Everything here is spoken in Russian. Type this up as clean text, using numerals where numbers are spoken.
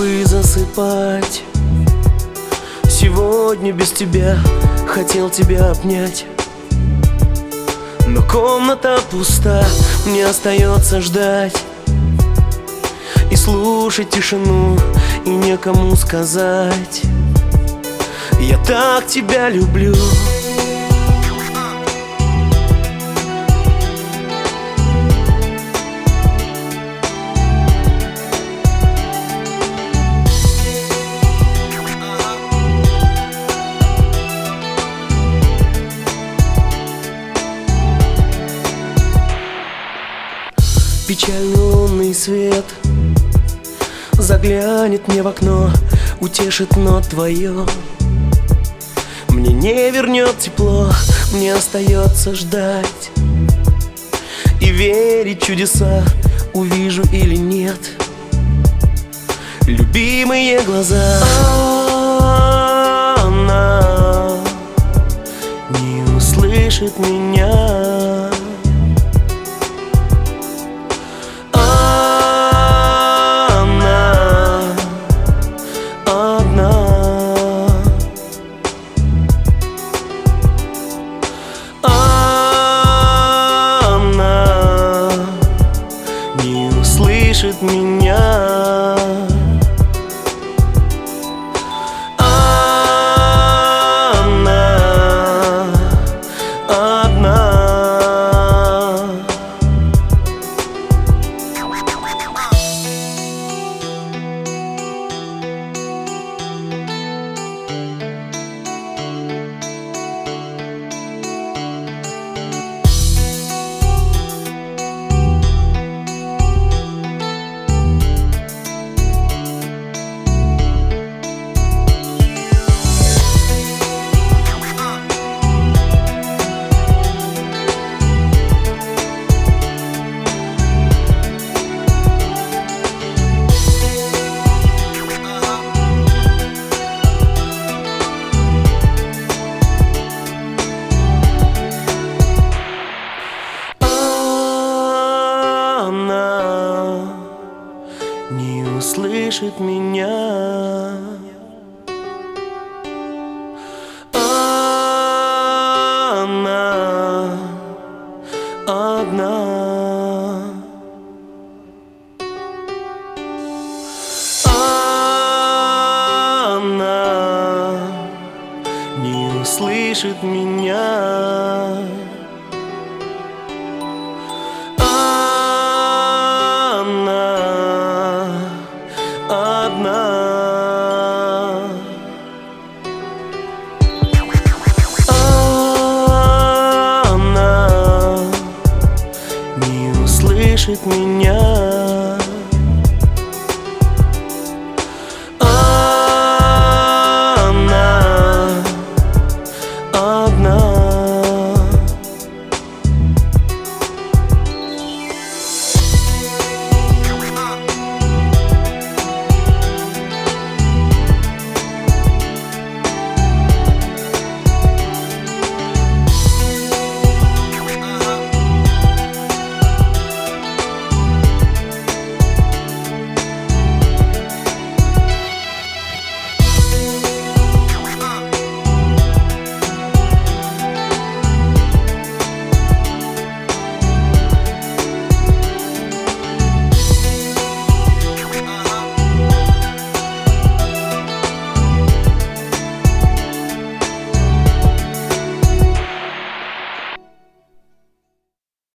бы засыпать. Сегодня без тебя хотел тебя обнять, но комната пуста, мне остается ждать и слушать тишину, и некому сказать: я так тебя люблю. Печальный лунный свет заглянет мне в окно, утешит, но твое мне не вернет тепло. Мне остается ждать и верить в чудеса, увижу или нет любимые глаза. Она не услышит меня. Слышит меня. Она одна. Не услышит меня. Она одна. Она не услышит меня. Она не услышит меня.